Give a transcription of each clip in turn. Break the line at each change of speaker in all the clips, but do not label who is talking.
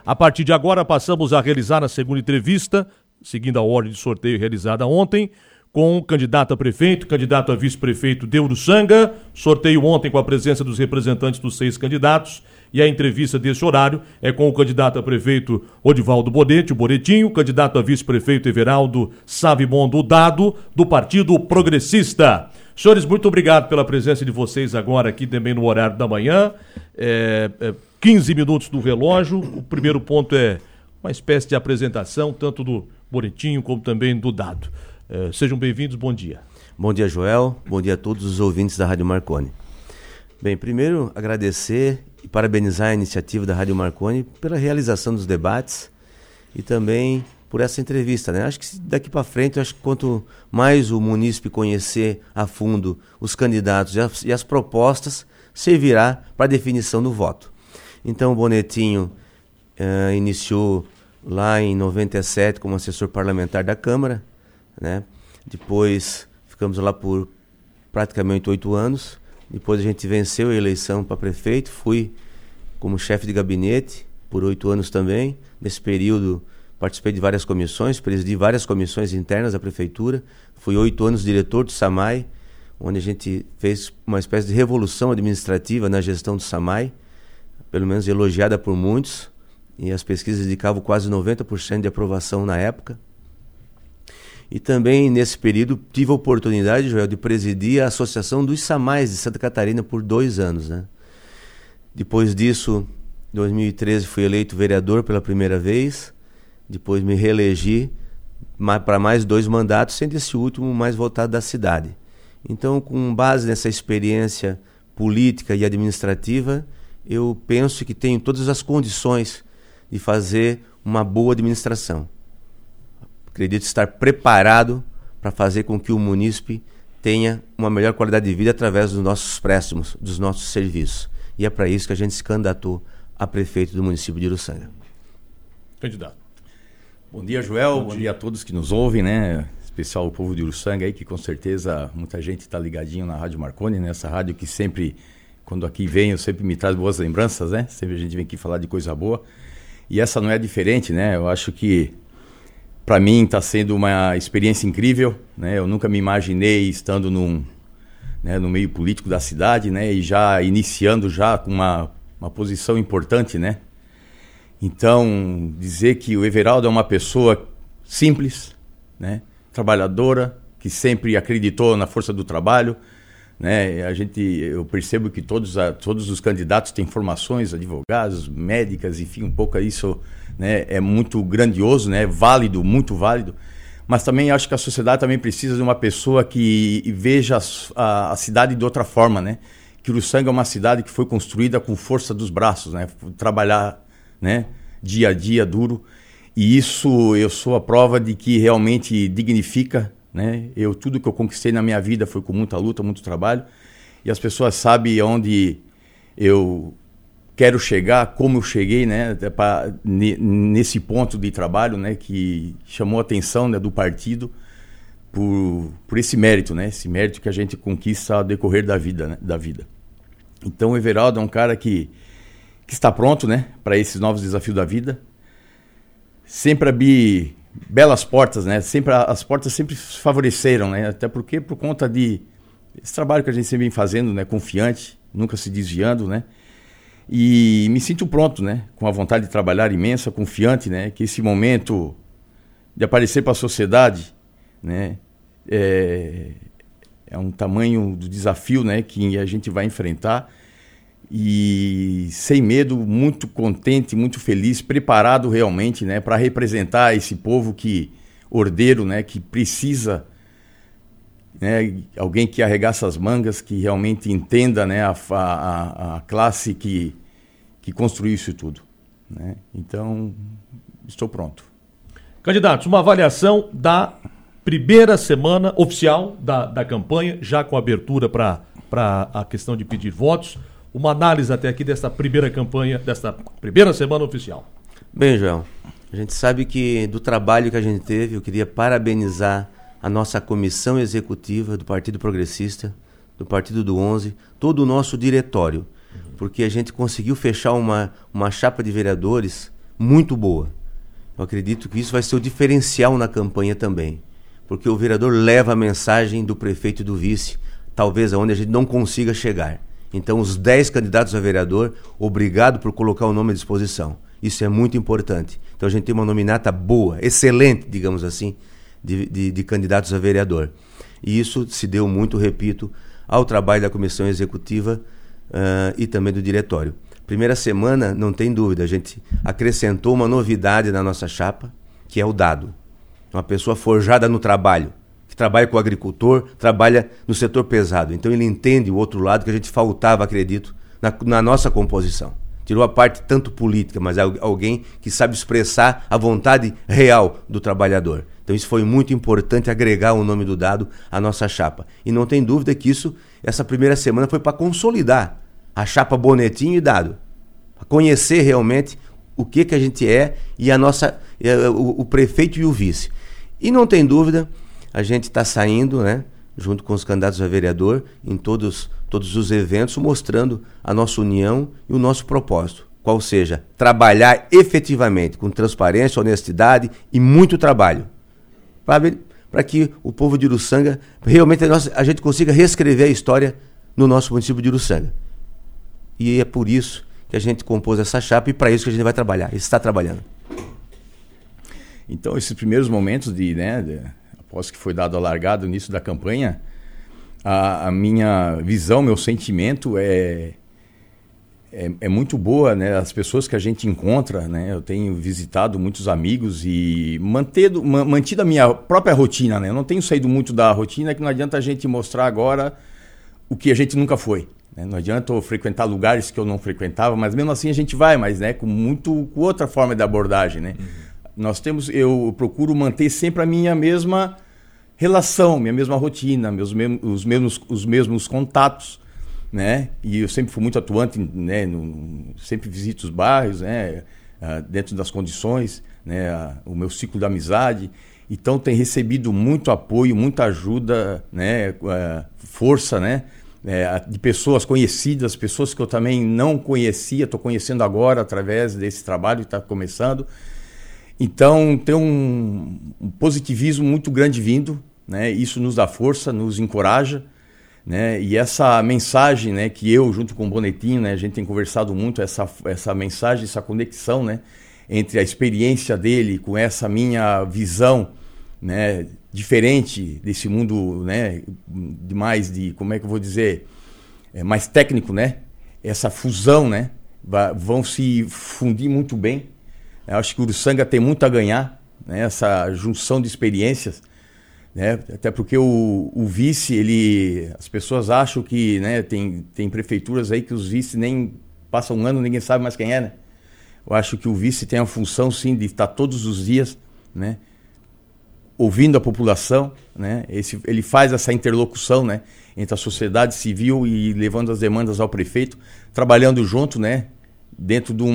A partir de agora, passamos a realizar a segunda entrevista, seguindo a ordem de sorteio realizada ontem, com o candidato a prefeito, candidato a vice-prefeito de Uruçanga. Sorteio ontem com a presença dos representantes dos 6 candidatos. E a entrevista desse horário é com o candidato a prefeito Odivaldo Bonete, o Bonetinho, candidato a vice-prefeito Everaldo Savimondo Dado, do Partido Progressista. Senhores, muito obrigado pela presença de vocês agora aqui também no horário da manhã. 15 minutos do relógio. O primeiro ponto é uma espécie de apresentação, tanto do Bonetinho como também do Dado. Sejam bem-vindos, bom dia.
Bom dia, Joel. Bom dia a todos os ouvintes da Rádio Marconi. Bem, primeiro agradecer e parabenizar a iniciativa da Rádio Marconi pela realização dos debates e também por essa entrevista, né? Acho que daqui para frente, acho que quanto mais o munícipe conhecer a fundo os candidatos e as propostas, servirá para a definição do voto. Então o Bonetinho iniciou lá em 97 como assessor parlamentar da Câmara, né? Depois ficamos lá por praticamente 8 anos. Depois a gente venceu a eleição para prefeito, fui como chefe de gabinete por 8 anos também. Nesse período participei de várias comissões, presidi várias comissões internas da prefeitura. Fui 8 anos diretor do SAMAI, onde a gente fez uma espécie de revolução administrativa na gestão do SAMAI, pelo menos elogiada por muitos, e as pesquisas indicavam quase 90% de aprovação na época. E também nesse período tive a oportunidade, Joel, de presidir a Associação dos SAMAIs de Santa Catarina por 2 anos, né? Depois disso, em 2013 fui eleito vereador pela primeira vez, depois me reelegi para mais 2 mandatos, sendo esse último mais votado da cidade. Então, com base nessa experiência política e administrativa, eu penso que tenho todas as condições de fazer uma boa administração. Acredito estar preparado para fazer com que o munícipe tenha uma melhor qualidade de vida através dos nossos préstimos, dos nossos serviços. E é para isso que a gente se candidatou a prefeito do município de Uruçanga.
Candidato.
Bom dia, Joel. Bom dia a todos que nos ouvem, né? Em especial o povo de Uruçanga aí, que com certeza muita gente está ligadinho na Rádio Marconi, né? Essa rádio que sempre, quando aqui venho, sempre me traz boas lembranças, né? Sempre a gente vem aqui falar de coisa boa. E essa não é diferente, né? Eu acho que para mim está sendo uma experiência incrível, né? Eu nunca me imaginei estando no meio político da cidade, né? E já iniciando já com uma posição importante, né? Então, dizer que o Everaldo é uma pessoa simples, né? Trabalhadora, que sempre acreditou na força do trabalho, né? Eu percebo que todos os candidatos têm formações, advogados, médicas, enfim, um pouco isso, né? É muito grandioso, né? Válido, muito válido. Mas também acho que a sociedade também precisa de uma pessoa que veja a cidade de outra forma, né? Que Uruçanga é uma cidade que foi construída com força dos braços, né? Trabalhar, né? Dia a dia, duro. E isso eu sou a prova de que realmente dignifica, né? Tudo que eu conquistei na minha vida foi com muita luta, muito trabalho. E as pessoas sabem onde eu quero chegar, como eu cheguei, né? Nesse ponto de trabalho, né? Que chamou a atenção, né? Do partido por esse mérito, né? Esse mérito que a gente conquista ao decorrer da vida, né? Da vida. Então o Everaldo é um cara que está pronto, né? Para esses novos desafios da vida. Sempre abri belas portas, né? As portas sempre favoreceram, né? Até porque por conta de esse trabalho que a gente sempre vem fazendo, né? Confiante, nunca se desviando, né? E me sinto pronto, né? Com a vontade de trabalhar imensa, confiante, né? Que esse momento de aparecer para a sociedade, né? É um tamanho do desafio, né? Que a gente vai enfrentar. E sem medo, muito contente, muito feliz, preparado realmente, né? Para representar esse povo ordeiro, né? Que precisa, né? Alguém que arregaça as mangas, que realmente entenda, né? A classe que construiu isso tudo, né? Então, estou pronto.
Candidatos, uma avaliação da primeira semana oficial da campanha, já com abertura para a questão de pedir votos. Uma análise até aqui desta primeira campanha, desta primeira semana oficial.
Bem, Joel, a gente sabe que do trabalho que a gente teve, eu queria parabenizar a nossa comissão executiva do Partido Progressista, do Partido do 11, todo o nosso diretório, porque a gente conseguiu fechar uma chapa de vereadores muito boa. Eu acredito que isso vai ser o diferencial na campanha também, porque o vereador leva a mensagem do prefeito e do vice, talvez aonde a gente não consiga chegar. Então, os 10 candidatos a vereador, obrigado por colocar o nome à disposição. Isso é muito importante. Então, a gente tem uma nominata boa, excelente, digamos assim, de candidatos a vereador. E isso se deu muito, repito, ao trabalho da comissão executiva e também do diretório. Primeira semana, não tem dúvida, a gente acrescentou uma novidade na nossa chapa, que é o dado. Uma pessoa forjada no trabalho, que trabalha com o agricultor, trabalha no setor pesado. Então ele entende o outro lado que a gente faltava, acredito, na nossa composição. Tirou a parte tanto política, mas é alguém que sabe expressar a vontade real do trabalhador. Então isso foi muito importante, agregar o nome do dado à nossa chapa. E não tem dúvida que essa primeira semana foi para consolidar a chapa Bonetinho e Dado. Para conhecer realmente o que a gente é e o prefeito e o vice. E não tem dúvida, a gente está saindo, né, junto com os candidatos a vereador, em todos os eventos, mostrando a nossa união e o nosso propósito. Qual seja, trabalhar efetivamente, com transparência, honestidade e muito trabalho. Para que o povo de Uruçanga, realmente a gente consiga reescrever a história no nosso município de Uruçanga. E é por isso que a gente compôs essa chapa e para isso que a gente vai trabalhar, está trabalhando.
Então, esses primeiros momentos após que foi dado a largada no início da campanha, a minha visão, meu sentimento é muito boa, né? As pessoas que a gente encontra, né? Eu tenho visitado muitos amigos e mantido a minha própria rotina, né? Eu não tenho saído muito da rotina, que não adianta a gente mostrar agora o que a gente nunca foi. Não adianta eu frequentar lugares que eu não frequentava, mas mesmo assim a gente vai, mas com outra forma de abordagem, né? Uhum. Eu procuro manter sempre a minha mesma relação, minha mesma rotina, os mesmos contatos, né? E eu sempre fui muito atuante, né? Sempre visito os bairros, né? Dentro das condições, né? O meu ciclo de amizade. Então tem recebido muito apoio, muita ajuda, né? Força, né? De pessoas conhecidas, pessoas que eu também não conhecia, estou conhecendo agora através desse trabalho que está começando. Então tem um positivismo muito grande vindo, né? Isso nos dá força, nos encoraja, né? E essa mensagem, né, que eu, junto com o Bonetinho, né, a gente tem conversado muito, essa mensagem, essa conexão, né, entre a experiência dele com essa minha visão, né, diferente desse mundo, né, como é que eu vou dizer, mais técnico, né? Essa fusão, né, vão se fundir muito bem. Eu acho que o Uruçanga tem muito a ganhar, né, essa junção de experiências, né? Até porque o vice, as pessoas acham que, né, tem prefeituras aí que os vice nem passam um ano, ninguém sabe mais quem é, né? Eu acho que o vice tem a função, sim, de estar todos os dias, né, ouvindo a população, né? Ele faz essa interlocução, né, entre a sociedade civil e levando as demandas ao prefeito, trabalhando junto, né, dentro de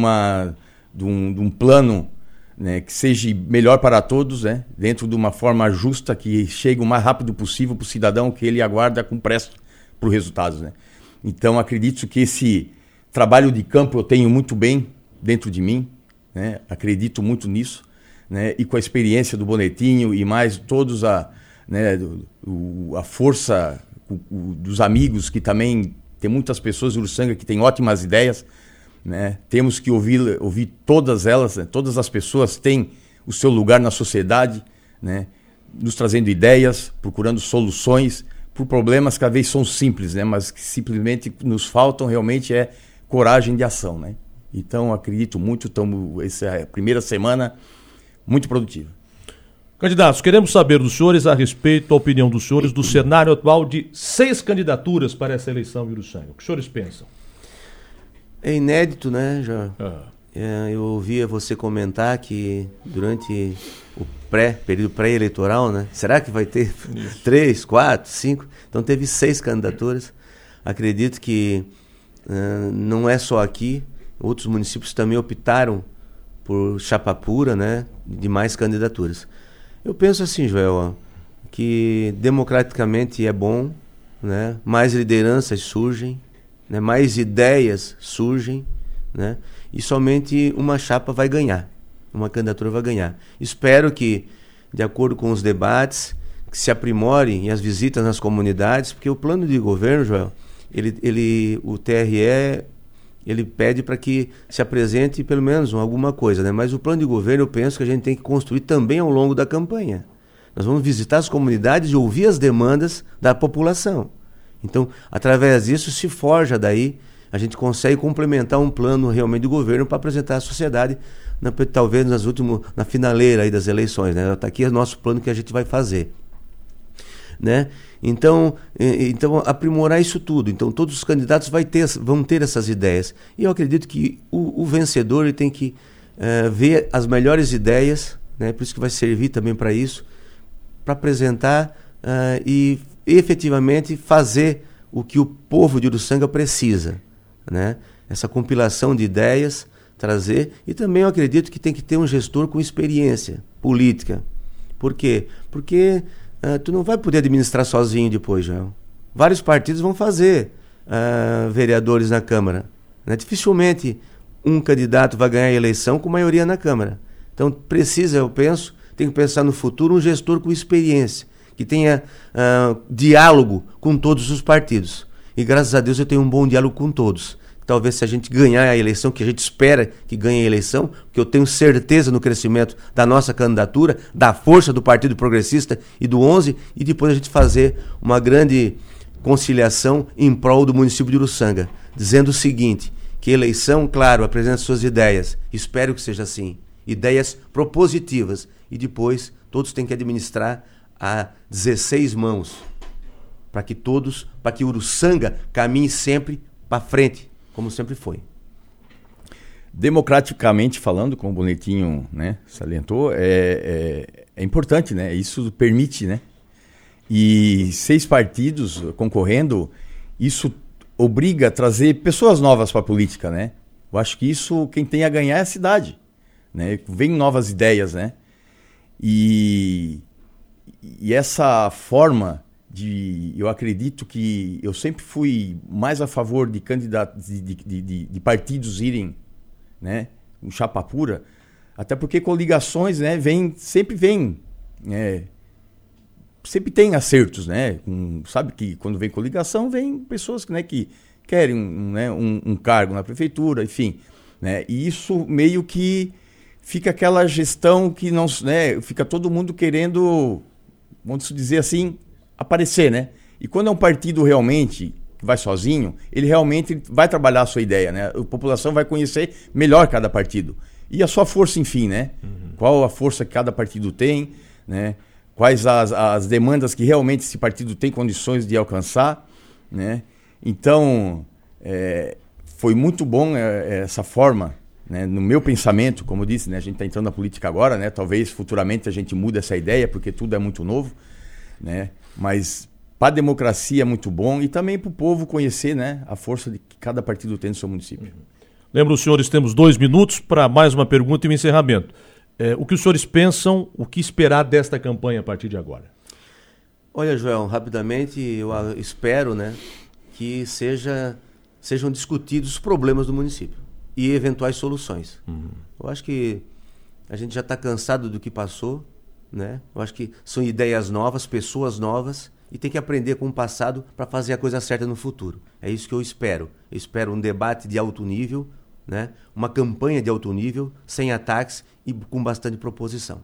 um plano, né, que seja melhor para todos, né, dentro de uma forma justa, que chegue o mais rápido possível para o cidadão que ele aguarda com pressa para os resultados, né? Então acredito que esse trabalho de campo eu tenho muito bem dentro de mim, né? Acredito muito nisso, né? E com a experiência do Bonetinho e mais todos a força dos amigos, que também tem muitas pessoas de Uruçanga que têm ótimas ideias, né? Temos que ouvir todas elas, né? Todas as pessoas têm o seu lugar na sociedade, né? Nos trazendo ideias, procurando soluções por problemas que às vezes são simples, né? Mas que simplesmente nos faltam realmente coragem de ação, né? Então acredito muito, essa é a primeira semana muito produtiva.
Candidatos, queremos saber dos senhores a respeito da opinião dos senhores do cenário atual de 6 candidaturas para essa eleição em Uruçanga. O que os senhores pensam?
É inédito, né? Eu ouvia você comentar que durante o período pré-eleitoral, né? Será que vai ter 3, 4, 5? Então teve 6 candidaturas. Acredito que não é só aqui, outros municípios também optaram por chapa pura, né? De mais candidaturas. Eu penso assim, Joel, que democraticamente é bom, né? Mais lideranças surgem, né? Mais ideias surgem, né? E somente uma chapa vai ganhar. uma candidatura vai ganhar. Espero que, de acordo com os debates, que se aprimorem e as visitas nas comunidades, porque o plano de governo, Joel, o TRE, ele pede para que se apresente pelo menos alguma coisa, né? Mas o plano de governo, eu penso que a gente tem que construir também ao longo da campanha. Nós vamos visitar as comunidades e ouvir as demandas da população. Então, através disso, se forja daí, a gente consegue complementar um plano realmente do governo para apresentar à sociedade, talvez na finaleira aí das eleições, né? Está aqui o nosso plano que a gente vai fazer, né? Então aprimorar isso tudo. Então todos os candidatos vão ter essas ideias. E eu acredito que o vencedor ele tem que ver as melhores ideias, né? Por isso que vai servir também para isso, para apresentar e efetivamente fazer o que o povo de Uruçanga precisa, né? Essa compilação de ideias, trazer. E também eu acredito que tem que ter um gestor com experiência política. Por quê? Porque tu não vai poder administrar sozinho depois, Joel. Vários partidos vão fazer vereadores na Câmara, né? Dificilmente um candidato vai ganhar a eleição com maioria na Câmara. Então eu penso, tem que pensar no futuro um gestor com experiência, que tenha diálogo com todos os partidos. E graças a Deus eu tenho um bom diálogo com todos. Talvez se a gente ganhar a eleição, que a gente espera que ganhe a eleição, porque eu tenho certeza no crescimento da nossa candidatura, da força do Partido Progressista e do 11, e depois a gente fazer uma grande conciliação em prol do município de Uruçanga, dizendo o seguinte, que eleição, claro, apresenta suas ideias, espero que seja assim, ideias propositivas, e depois todos têm que administrar a 16 mãos, para que Uruçanga caminhe sempre para frente, como sempre foi.
Democraticamente falando, como o Bonetinho, né, salientou, é importante, né? Isso permite, né? E 6 partidos concorrendo, isso obriga a trazer pessoas novas para a política, né? Eu acho que isso, quem tem a ganhar é a cidade, né? Vem novas ideias, né? E essa forma eu acredito que eu sempre fui mais a favor de candidatos, de partidos irem, né, um chapa pura, até porque coligações, né, sempre tem acertos, né, sabe que quando vem coligação, vem pessoas, né, que querem um cargo na prefeitura, enfim, né, e isso meio que fica aquela gestão que não, né, fica todo mundo querendo, vamos dizer assim, aparecer, né? E quando é um partido realmente que vai sozinho, ele realmente vai trabalhar a sua ideia, né? A população vai conhecer melhor cada partido. E a sua força, enfim, né? Uhum. Qual a força que cada partido tem, né? Quais as demandas que realmente esse partido tem condições de alcançar, né? Então, foi muito bom essa forma, né? No meu pensamento, como eu disse, né? A gente está entrando na política agora, né? Talvez futuramente a gente mude essa ideia, porque tudo é muito novo, né? Mas para a democracia é muito bom e também para o povo conhecer, né, a força que cada partido tem no seu município.
Lembro os senhores, temos 2 minutos para mais uma pergunta e um encerramento. O que os senhores pensam, o que esperar desta campanha a partir de agora?
Olha, Joel, rapidamente eu espero, né, que sejam discutidos os problemas do município e eventuais soluções. Eu acho que a gente já está cansado do que passou, né? Eu acho que são ideias novas, pessoas novas, e tem que aprender com o passado para fazer a coisa certa no futuro. É isso que eu espero. Eu espero um debate de alto nível, né? Uma campanha de alto nível, sem ataques e com bastante proposição.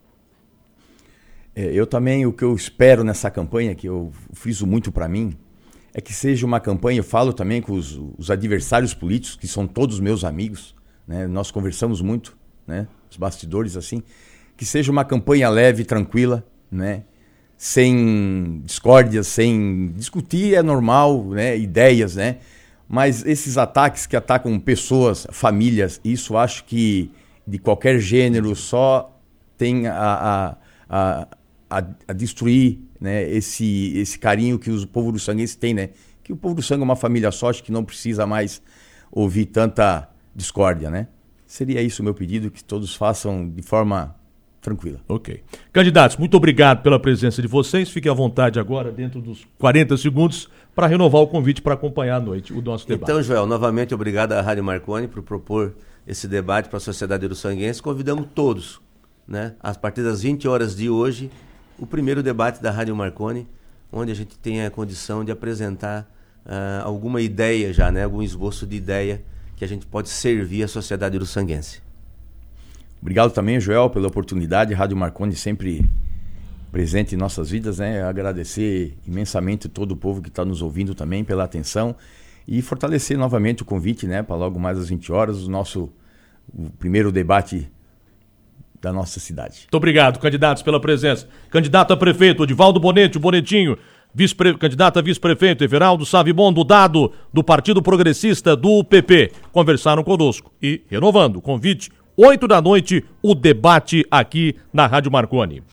Eu também, o que eu espero nessa campanha, que eu friso muito para mim, é que seja uma campanha, eu falo também com os adversários políticos, que são todos meus amigos, né? Nós conversamos muito, né? Os bastidores assim, que seja uma campanha leve, tranquila, né? Sem discórdia, sem discutir, é normal, né? Ideias, né? Mas esses ataques que atacam pessoas, famílias, isso acho que de qualquer gênero só tem a destruir, né? Esse carinho que o povo uruçanguense tem, né? Que o povo uruçanga é uma família só, acho que não precisa mais ouvir tanta discórdia, né? Seria isso o meu pedido, que todos façam de forma tranquila.
Ok. Candidatos, muito obrigado pela presença de vocês. Fiquem à vontade agora, dentro dos 40 segundos, para renovar o convite para acompanhar à noite o nosso debate.
Então, Joel, novamente obrigado à Rádio Marconi por propor esse debate para a sociedade uruçanguense. Convidamos todos, né? A partir das 20 horas de hoje, o primeiro debate da Rádio Marconi, onde a gente tem a condição de apresentar alguma ideia já, né? Algum esboço de ideia que a gente pode servir à sociedade uruçanguense.
Obrigado também, Joel, pela oportunidade. Rádio Marconi sempre presente em nossas vidas, né? Agradecer imensamente todo o povo que está nos ouvindo também pela atenção e fortalecer novamente o convite, né? Para logo mais às 20 horas, o primeiro debate da nossa cidade.
Muito obrigado, candidatos, pela presença. Candidato a prefeito, Odivaldo Bonete, o Bonetinho. Candidato a vice-prefeito, Everaldo Savimon, do Dado, do Partido Progressista do PP. Conversaram conosco. E, renovando o convite, 8 da noite, o debate aqui na Rádio Marconi.